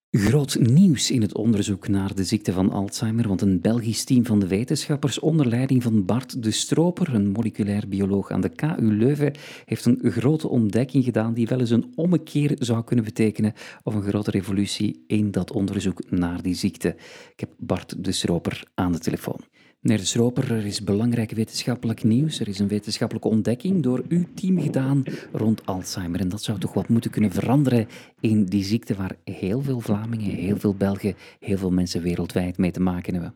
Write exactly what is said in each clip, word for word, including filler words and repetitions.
Groot nieuws in het onderzoek naar de ziekte van Alzheimer, want een Belgisch team van de wetenschappers onder leiding van Bart de Stroper, een moleculair bioloog aan de K U Leuven, heeft een grote ontdekking gedaan die wel eens een ommekeer zou kunnen betekenen of een grote revolutie in dat onderzoek naar die ziekte. Ik heb Bart de Stroper aan de telefoon. Meneer de Stroper, er is belangrijk wetenschappelijk nieuws. Er is een wetenschappelijke ontdekking door uw team gedaan rond Alzheimer. En dat zou toch wat moeten kunnen veranderen in die ziekte waar heel veel Vlamingen, heel veel Belgen, heel veel mensen wereldwijd mee te maken hebben.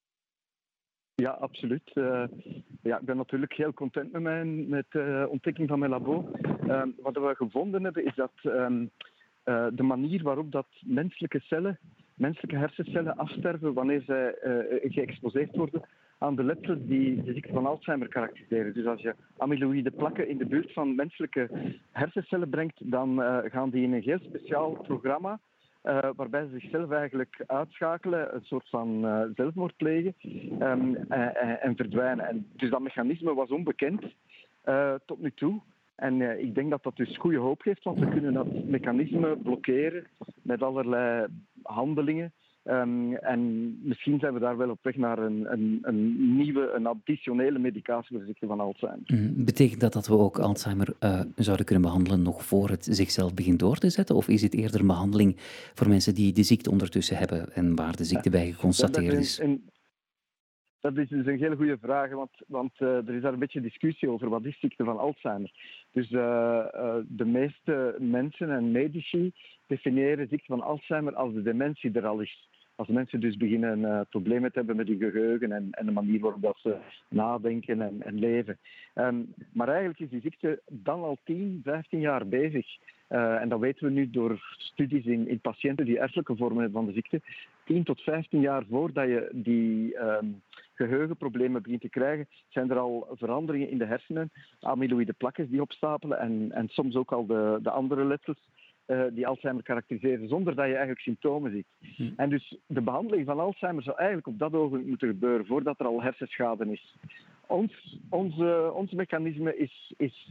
Ja, absoluut. Uh, ja, ik ben natuurlijk heel content met, mijn, met de ontdekking van mijn labo. Uh, wat we gevonden hebben is dat um, uh, de manier waarop dat menselijke cellen, menselijke hersencellen afsterven wanneer zij uh, geëxposeerd worden aan de letsels die de ziekte van Alzheimer karakteriseren. Dus als je amyloïde plakken in de buurt van menselijke hersencellen brengt, dan uh, gaan die in een heel speciaal programma Uh, waarbij ze zichzelf eigenlijk uitschakelen, een soort van uh, zelfmoord plegen um, en, en verdwijnen. En dus dat mechanisme was onbekend uh, tot nu toe. En uh, ik denk dat dat dus goede hoop geeft, want we kunnen dat mechanisme blokkeren met allerlei handelingen. Um, en misschien zijn we daar wel op weg naar een, een, een nieuwe, een additionele medicatie voor de ziekte van Alzheimer. Mm, betekent dat dat we ook Alzheimer uh, zouden kunnen behandelen nog voor het zichzelf begint door te zetten? Of is het eerder een behandeling voor mensen die de ziekte ondertussen hebben en waar de ziekte bij geconstateerd ja, is? Een, een, dat is dus een hele goede vraag, want, want uh, er is daar een beetje discussie over wat is ziekte van Alzheimer. Dus uh, uh, de meeste mensen en medici definiëren ziekte van Alzheimer als de dementie er al is. Als mensen dus beginnen uh, problemen te hebben met hun geheugen en, en de manier waarop dat ze nadenken en, en leven. Um, maar eigenlijk is die ziekte dan al tien, vijftien jaar bezig. Uh, en dat weten we nu door studies in, in patiënten die erfelijke vormen hebben van de ziekte. tien tot vijftien jaar voordat je die um, geheugenproblemen begint te krijgen, zijn er al veranderingen in de hersenen, amyloïde plakken die opstapelen en, en soms ook al de, de andere letsels uh, die Alzheimer karakteriseren, zonder dat je eigenlijk symptomen ziet. Hm. En dus de behandeling van Alzheimer zou eigenlijk op dat ogenblik moeten gebeuren, voordat er al hersenschade is. Ons, onze, ons mechanisme is... is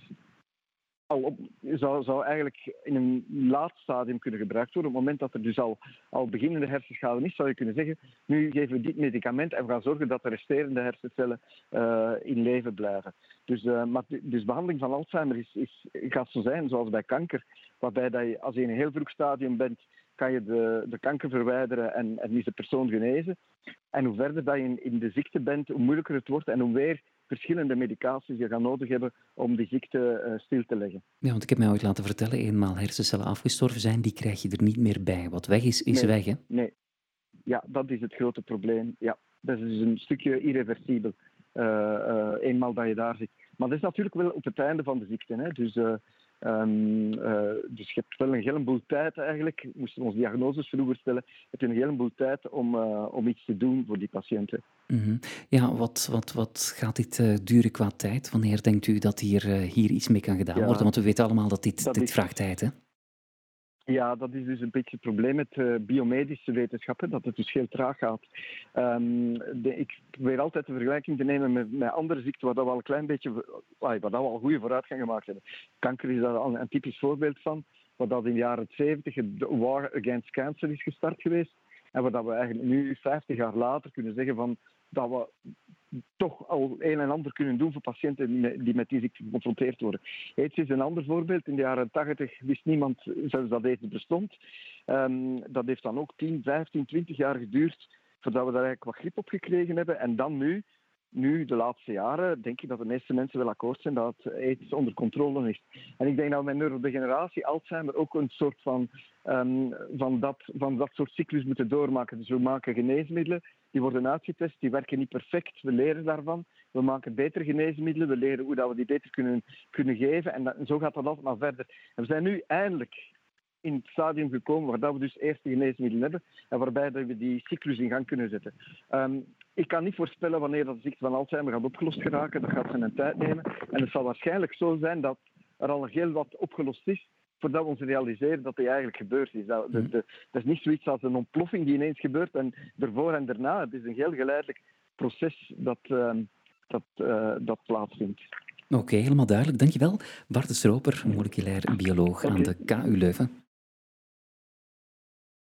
Al op, zou, zou eigenlijk in een laat stadium kunnen gebruikt worden. Op het moment dat er dus al, al beginnende hersenschade is, zou je kunnen zeggen, nu geven we dit medicament en we gaan zorgen dat de resterende hersencellen uh, in leven blijven. Dus, uh, maar, dus behandeling van Alzheimer is, is, gaat zo zijn zoals bij kanker, waarbij dat je, als je in een heel vroeg stadium bent, kan je de, de kanker verwijderen en, en is de persoon genezen. En hoe verder dat je in, in de ziekte bent, hoe moeilijker het wordt en hoe meer verschillende medicaties je gaat nodig hebben om die ziekte uh, stil te leggen. Ja, want ik heb mij ooit laten vertellen, eenmaal hersencellen afgestorven zijn, die krijg je er niet meer bij. Wat weg is, is nee, weg, hè? Nee. Ja, dat is het grote probleem. Ja, dat is dus een stukje irreversibel, uh, uh, eenmaal dat je daar zit. Maar dat is natuurlijk wel op het einde van de ziekte. Hè? Dus, uh, um, uh, dus je hebt wel een heleboel tijd eigenlijk. Moesten we ons diagnoses vroeger stellen, heb je een heleboel tijd om, uh, om iets te doen voor die patiënten. Mm-hmm. Ja, wat, wat, wat gaat dit uh, duren qua tijd? Wanneer denkt u dat hier, uh, hier iets mee kan gedaan ja, worden? Want we weten allemaal dat dit, dat dit is... vraagt tijd, hè? Ja, dat is dus een beetje het probleem met uh, biomedische wetenschappen, dat het dus heel traag gaat. Um, de, ik probeer altijd de vergelijking te nemen met, met andere ziekten waar we al een klein beetje, waar we al goede vooruitgang gemaakt hebben. Kanker is daar al een typisch voorbeeld van, waar dat in de jaren zeventig de War Against Cancer is gestart geweest. En waar dat we eigenlijk nu, vijftig jaar later, kunnen zeggen van dat we toch al een en ander kunnen doen voor patiënten die met die ziekte geconfronteerd worden. AIDS is een ander voorbeeld. In de jaren tachtig wist niemand zelfs dat AIDS bestond. Um, dat heeft dan ook tien, vijftien, twintig jaar geduurd voordat we daar eigenlijk wat grip op gekregen hebben. En dan nu, nu de laatste jaren, denk ik dat de meeste mensen wel akkoord zijn dat AIDS onder controle is. En ik denk dat we met neurodegeneratie, Alzheimer, ook een soort van, um, van, dat, van dat soort cyclus moeten doormaken. Dus we maken geneesmiddelen, die worden uitgetest, die werken niet perfect, we leren daarvan. We maken betere geneesmiddelen, we leren hoe dat we die beter kunnen, kunnen geven. En, dat, en zo gaat dat altijd maar verder. En we zijn nu eindelijk in het stadium gekomen waar we dus eerste geneesmiddelen hebben en waarbij we die cyclus in gang kunnen zetten. Um, ik kan niet voorspellen wanneer dat de ziekte van Alzheimer gaat opgelost geraken. Dat gaat zijn tijd nemen. En het zal waarschijnlijk zo zijn dat er al heel wat opgelost is voordat we ons realiseren dat die eigenlijk gebeurd is. Dat, de, de, dat is niet zoiets als een ontploffing die ineens gebeurt en ervoor en daarna. Het is een heel geleidelijk proces dat, uh, dat, uh, dat plaatsvindt. Oké, okay, helemaal duidelijk. Dankjewel. Bart de Stroper, moleculair bioloog okay. aan de K U Leuven.